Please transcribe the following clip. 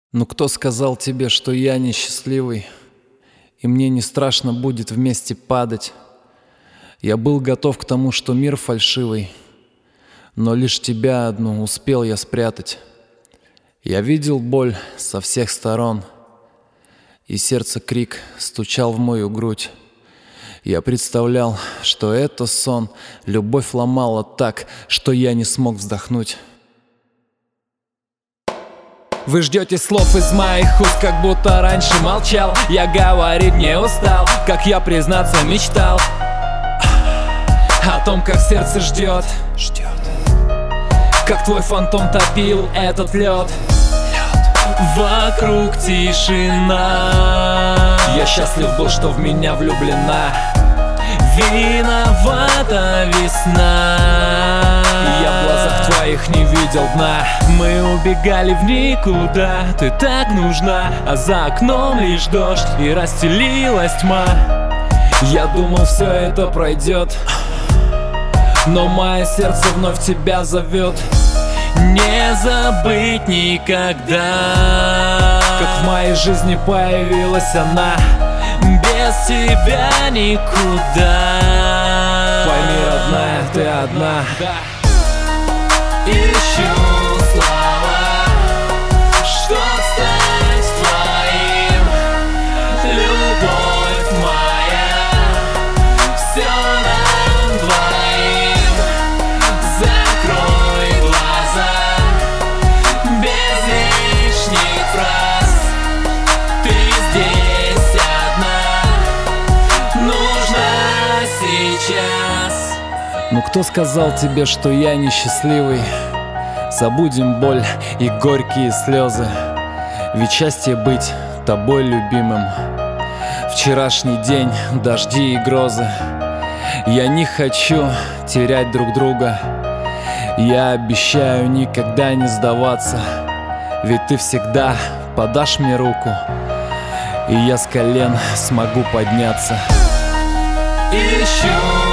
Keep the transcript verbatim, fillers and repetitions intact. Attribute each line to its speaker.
Speaker 1: Ну кто сказал тебе, что я несчастливый, и мне не страшно будет вместе падать? Я был готов к тому, что мир фальшивый, но лишь тебя одну успел я спрятать. Я видел боль со всех сторон, и сердце крик стучал в мою грудь. Я представлял, что это сон, любовь ломала так, что я не смог вздохнуть.
Speaker 2: Вы ждете слов из моих уст, как будто раньше молчал. Я говорить не устал, как я признаться мечтал о том, как сердце ждет, ждет, как твой фантом топил этот лед. Вокруг тишина. Я счастлив был, что в меня влюблена. Виновата весна. Я в глазах твоих не видел дна. Мы убегали в никуда. Ты так нужна, а за окном лишь дождь, и расстелилась тьма. Я думал, все это пройдет, но мое сердце вновь тебя зовет. Не забыть никогда, как в моей жизни появилась она. Без тебя никуда. Пойми, родная, ты одна. Ищу слова, чтоб стать твоим. Любовь моя, все нам двоим. Закрой глаза, без лишних фраз. Ты здесь одна, нужна сейчас.
Speaker 1: Ну кто сказал тебе, что я несчастливый? Забудем боль и горькие слезы, ведь счастье быть тобой любимым. Вчерашний день, дожди и грозы. Я не хочу терять друг друга. Я обещаю никогда не сдаваться, ведь ты всегда подашь мне руку, и я с колен смогу подняться.
Speaker 2: Ищу